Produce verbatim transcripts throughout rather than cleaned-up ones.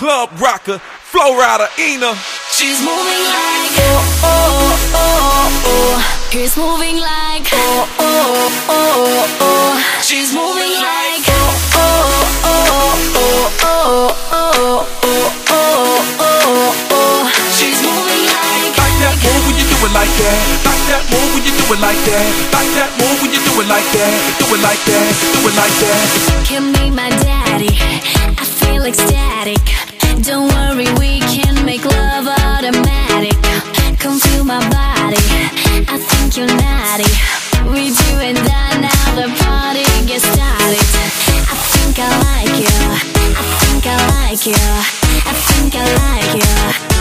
Club rocker, flow rider, Ina. She's moving like oh oh oh oh. He's moving like oh oh oh oh. She's moving like oh oh oh oh oh oh oh oh. She's moving like like that move when you do it like that. Like that move when you do it like that. Like that move when you do it like that. Do it like that. Do it like that. Can be my daddy. I feel ecstatic. Don't worry, we can make love automatic. Come feel my body, I think you're naughty. We do it that now, the party gets started. I think I like you, I think I like you, I think I like you.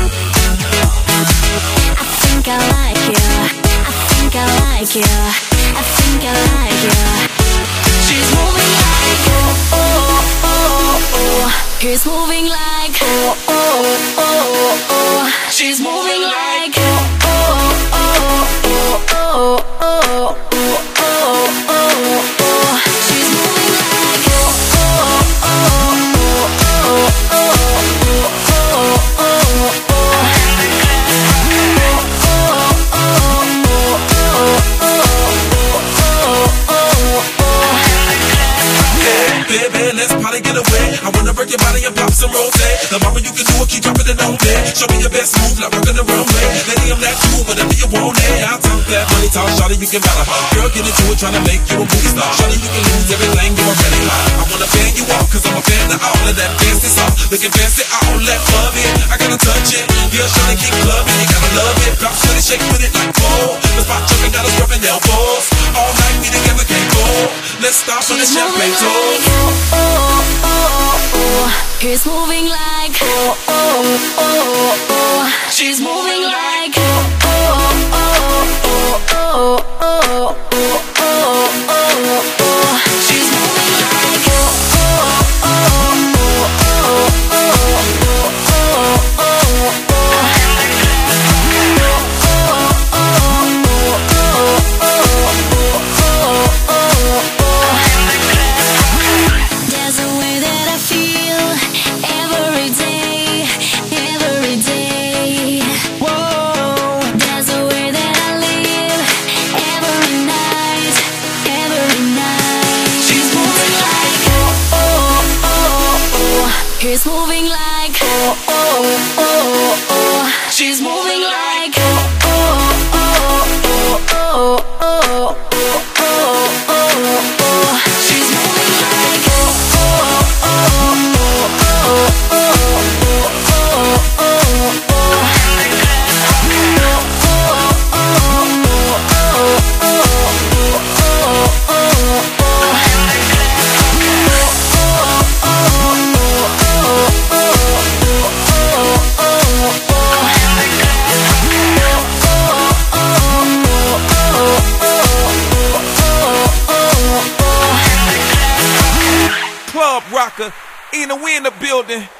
I think I like you, I think I like you, I think I like you. She's moving like oh oh oh oh. He's moving like oh oh oh oh. She's moving like oh oh oh oh oh oh oh oh oh. She's moving like oh oh oh oh oh oh oh oh oh. Baby, let's party, get away. I wanna work your body and pop some rose. The mama you can do it, keep dropping it on there. Show me your best move, like rockin' the runway. Lady, I'm that cool, whatever you want it. I'll talk that money talk, shawty, you can matter. Girl, get into it, tryna make you a movie star. Shawty, you can lose everything, you already high. I wanna fan you off, cause I'm a fan of all of that fancy stuff. Looking fancy, all that love it. I gotta touch it, yeah, shawty, keep clubbing. You gotta love it, drop, shawty, shake with it like gold. The spot jumping, got us rubbing elbows. All night, we together can't go. Let's stop on the champagne toast. Oh, oh, oh, oh. He's moving like oh, oh, oh, oh. She's moving like oh, oh, oh, oh, oh, oh, oh, oh, oh, oh. She's moving like oh, oh, oh, oh, oh, oh, oh, oh, oh, oh. He's moving like oh oh oh oh. She's moving like oh oh oh oh oh oh oh oh oh. She's moving like oh oh oh oh oh oh oh oh oh. Club rocker, Ina, we in the building.